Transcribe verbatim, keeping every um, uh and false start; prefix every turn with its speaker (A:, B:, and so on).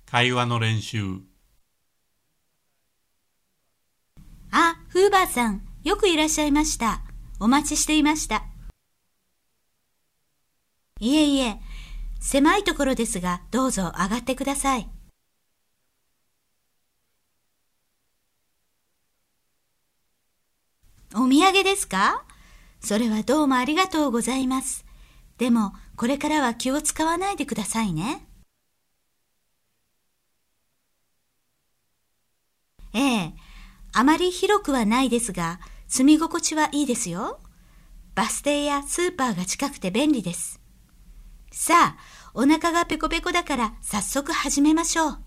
A: 会話の練習。
B: あ、フーバーさん、よくいらっしゃいました。お待ちしていました。いえいえ、狭いところですが、どうぞ上がってください。お土産ですか？それはどうもありがとうございます。でも、これからは気を使わないでくださいね。ええ、あまり広くはないですが、住み心地はいいですよ。バス停やスーパーが近くて便利です。さあ、お腹がペコペコだから早速始めましょう。